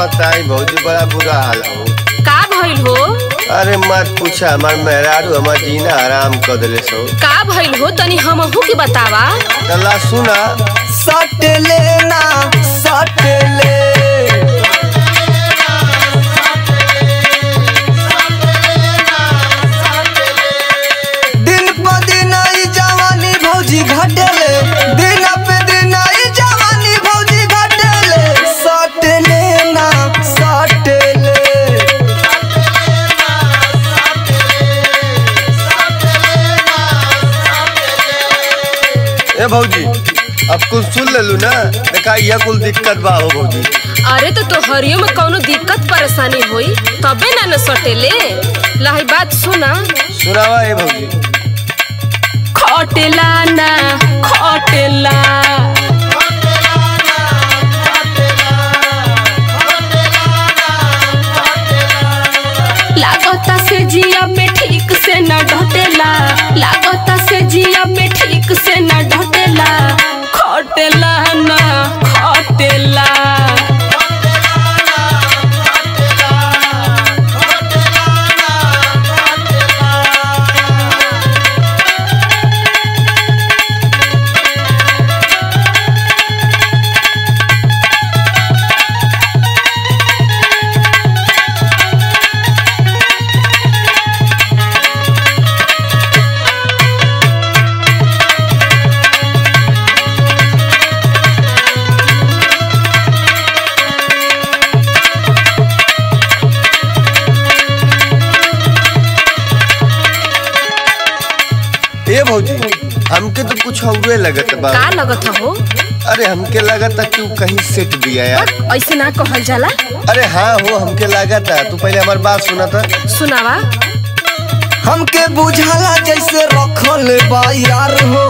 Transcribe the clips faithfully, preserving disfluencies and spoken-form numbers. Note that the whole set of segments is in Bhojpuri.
बताई भौजी बड़ा बुरा हाल हो। का भइल हो? अरे मत पूछा, हमार मेहरारू हमार जीना आराम कर देले सो। का भइल हो तनी हमहू के बतावा। तला सुना। सट लेना सट ले दिन प दिन ई जवानी भौजी घटेले, दिन पे दिन ई जवानी भौजी घटेले। सट लेना सट ले ए भौजी अब कुछ सुन लेलू ना, देखा यह कुल दिक्कत बा हो भौजी। अरे तो तोहरियो में कौनो दिक्कत परेशानी होई तबे ना न सटेले। लही बात सुना। सुनावा ए भौजी। खटेला ना खटेला लागता से जिया पे ठीक से न ढटेला, लागता से जिया पे ठीक से न ढटेला। खटेला ना खटेला ए भौजी हमके तो कुछ औरे लगत बा। का लगत हो? अरे हमके लगता तू कहीं सेट दिया यार। ऐसे ना कहल जाला। अरे हाँ हो, हमके लगता तू पहले हमार बात सुना था। सुनावा। हमके बुझाला जैसे रखल बा यार हो।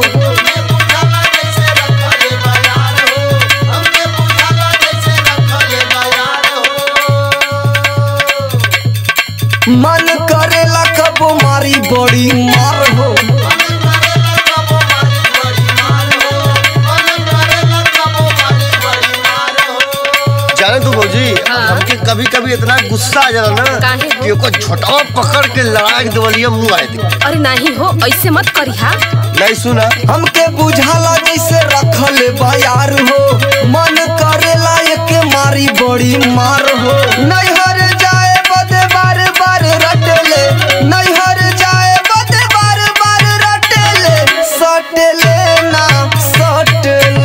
मन करेला कबो मारी बड़ी मार हो। जाने तू भौजी हाँ। हमके कभी कभी इतना गुस्सा आ जाला ना काहे हो? कि ओको छोटा पकड़ के लड़ा के देवलिया मुंह आए दे। अरे नहीं हो, ऐसे मत करिहा। नहीं सुना। हमके बुझाला जैसे रखल बा यार हो। मन करेला एके मारी बड़ी मार हो। नैहर जाए बदे बार बार रटले, नैहर जाए बदे बार बार रटले। सटले ना सटले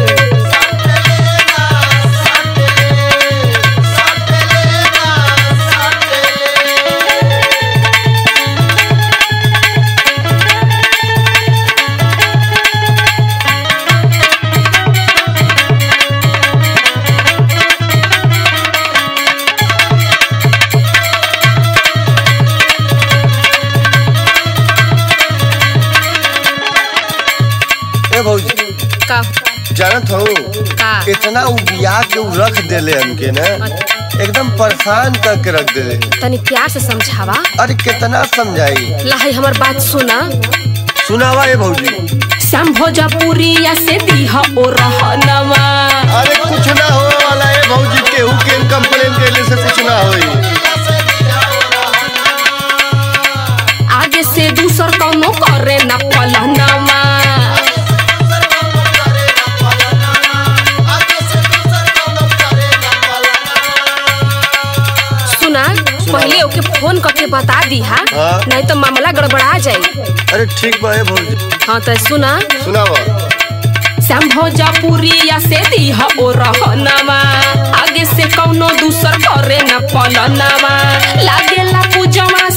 भौजी का जानत हो का इतना उ बिया के उ रख देले हमके ना, एकदम परेशान करके रख देले। तनी प्यार से समझावा। अरे कितना समझाई। लही हमर बात सुना। सुनावा ए भौजी। श्याम भोजपुरिया से दीहा ओ रहनवा। अरे कुछ ना हो वाला है भौजी, केहू के कंप्लेन देले से कुछ ना होई। आगे से दूसर कौनो करे ना पलहनवा। सुना, पहले ओके फोन करके बता दीहा। हाँ। नहीं तो मामला गड़बड़ा जाई। अरे ठीक बा ए भौजी। हाँ तो सुना। सुनावा। श्याम भोजपुरिया से दीहा ओ रहनवा। आगे से कौनो दूसर करे ना पलनवा। लागेला पूजवा